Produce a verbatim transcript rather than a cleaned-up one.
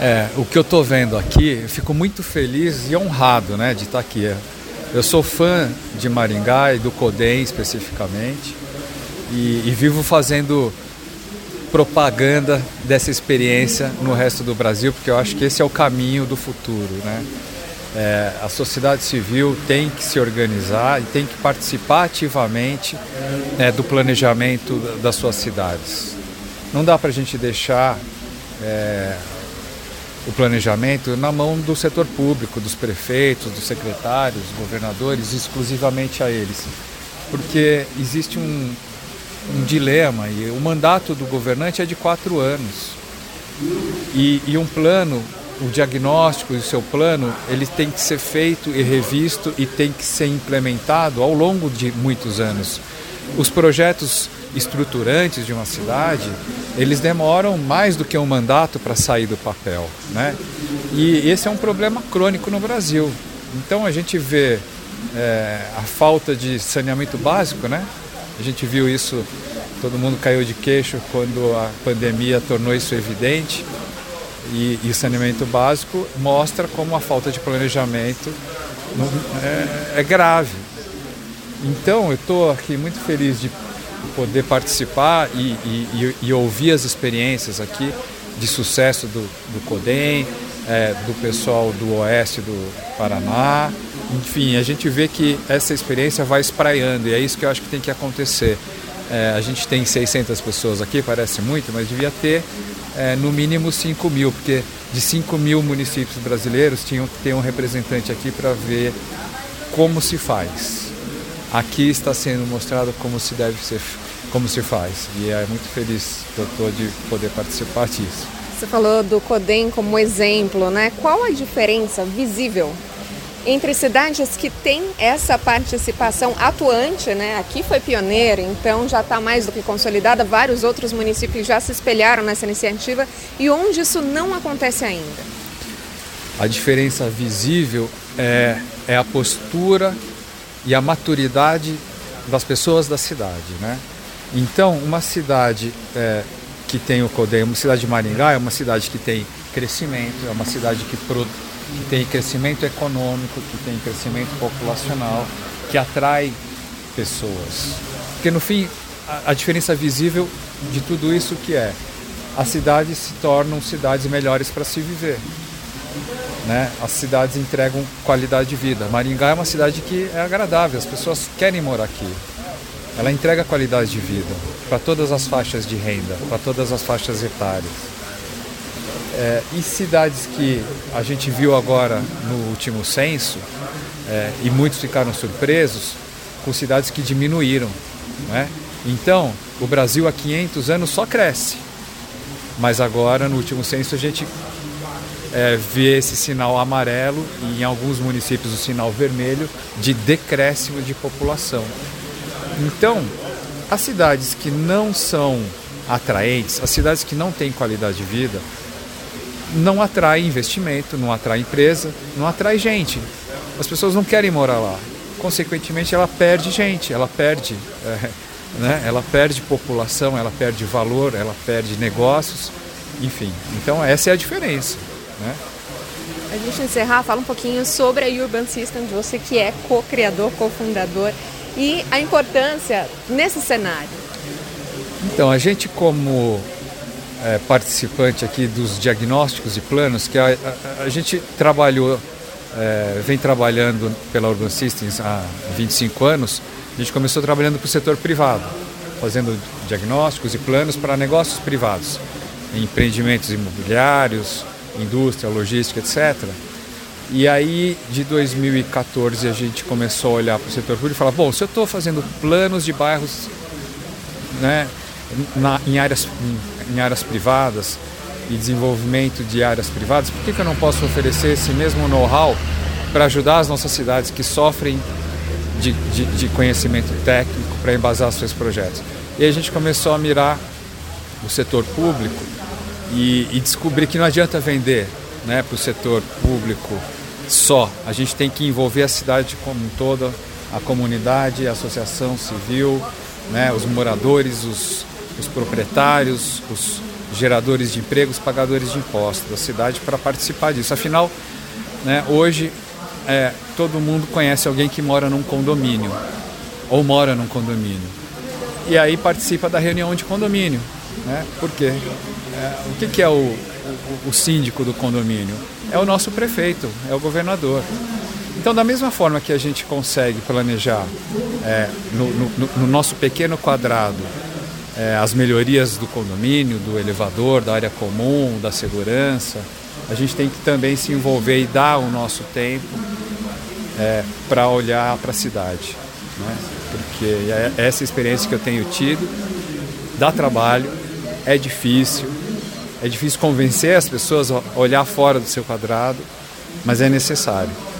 É, o que eu estou vendo aqui, eu fico muito feliz e honrado, né, de estar aqui. Eu sou fã de Maringá e do CODEM especificamente e, e vivo fazendo propaganda dessa experiência no resto do Brasil, porque eu acho que esse é o caminho do futuro, né? É, a sociedade civil tem que se organizar e tem que participar ativamente, né, do planejamento das suas cidades. Não dá para a gente deixar é, o planejamento na mão do setor público, dos prefeitos, dos secretários, dos governadores, exclusivamente a eles. Porque existe um, um dilema e o mandato do governante é de quatro anos. E, e um plano, o diagnóstico e o seu plano, ele tem que ser feito e revisto e tem que ser implementado ao longo de muitos anos. Os projetos estruturantes de uma cidade, eles demoram mais do que um mandato para sair do papel, né? E esse é um problema crônico no Brasil. Então a gente vê é, a falta de saneamento básico, né? A gente viu isso, todo mundo caiu de queixo quando a pandemia tornou isso evidente. E, e o saneamento básico mostra como a falta de planejamento é, é grave. Então eu estou aqui muito feliz de poder participar e, e, e ouvir as experiências aqui de sucesso do, do CODEM, é, do pessoal do Oeste do Paraná. Enfim, a gente vê que essa experiência vai espraiando e é isso que eu acho que tem que acontecer. É, a gente tem seiscentas pessoas aqui, parece muito, mas devia ter é, no mínimo cinco mil, porque de cinco mil municípios brasileiros tinham que ter um representante aqui para ver como se faz. Aqui está sendo mostrado como se deve ser, como se faz. E é muito feliz que eu estou de poder participar disso. Você falou do CODEM como exemplo, né? Qual a diferença visível entre cidades que têm essa participação atuante, né? Aqui foi pioneiro, então já está mais do que consolidada. Vários outros municípios já se espelharam nessa iniciativa e onde isso não acontece ainda? A diferença visível é, é a postura e a maturidade das pessoas da cidade, né? Então, uma cidade é, que tem o CODEM, uma cidade de Maringá é uma cidade que tem crescimento, é uma cidade que, pro, que tem crescimento econômico, que tem crescimento populacional, que atrai pessoas. Porque, no fim, a, a diferença visível de tudo isso que é, as cidades se tornam cidades melhores para se viver. Né? As cidades entregam qualidade de vida. Maringá é uma cidade que é agradável, as pessoas querem morar aqui. Ela entrega qualidade de vida para todas as faixas de renda, para todas as faixas etárias. É, e cidades que a gente viu agora no último censo, é, e muitos ficaram surpresos, com cidades que diminuíram. Né? Então, o Brasil há quinhentos anos só cresce. Mas agora, no último censo, a gente É, vê esse sinal amarelo e em alguns municípios o sinal vermelho de decréscimo de população. Então, as cidades que não são atraentes, as cidades que não têm qualidade de vida, não atraem investimento, não atraem empresa, não atrai gente. As pessoas não querem morar lá. Consequentemente, ela perde gente, ela perde, é, né? ela perde população, ela perde valor, ela perde negócios, enfim. Então, essa é a diferença. Né? A gente encerrar, fala um pouquinho sobre a Urban Systems, você que é co-criador, co-fundador, e a importância nesse cenário. Então, a gente como é, participante aqui dos diagnósticos e planos, que a, a, a gente trabalhou, é, vem trabalhando pela Urban Systems há vinte e cinco anos, a gente começou trabalhando para o setor privado, fazendo diagnósticos e planos para negócios privados, empreendimentos imobiliários, indústria, logística, etcétera. E aí, de dois mil e quatorze, a gente começou a olhar para o setor público e falar, bom, se eu estou fazendo planos de bairros, né, na, em, áreas, em, em áreas privadas e desenvolvimento de áreas privadas, por que, que eu não posso oferecer esse mesmo know-how para ajudar as nossas cidades que sofrem de, de, de conhecimento técnico para embasar seus projetos? E aí a gente começou a mirar o setor público E, e descobrir que não adianta vender, né, para o setor público só. A gente tem que envolver a cidade como um todo, a comunidade, a associação civil, né, os moradores, os, os proprietários, os, geradores de empregos, pagadores de impostos da cidade para participar disso. Afinal, né, hoje é, todo mundo conhece alguém que mora num condomínio ou mora num condomínio e aí participa da reunião de condomínio, né? Por quê? É, o que, que é o, o, o síndico do condomínio? É o nosso prefeito, é o governador. Então, da mesma forma que a gente consegue planejar é, no, no, no nosso pequeno quadrado é, as melhorias do condomínio, do elevador, da área comum, da segurança, a gente tem que também se envolver e dar o nosso tempo é, para olhar para a cidade, né? Porque é essa experiência que eu tenho tido dá trabalho, é difícil, é difícil convencer as pessoas a olhar fora do seu quadrado, mas é necessário.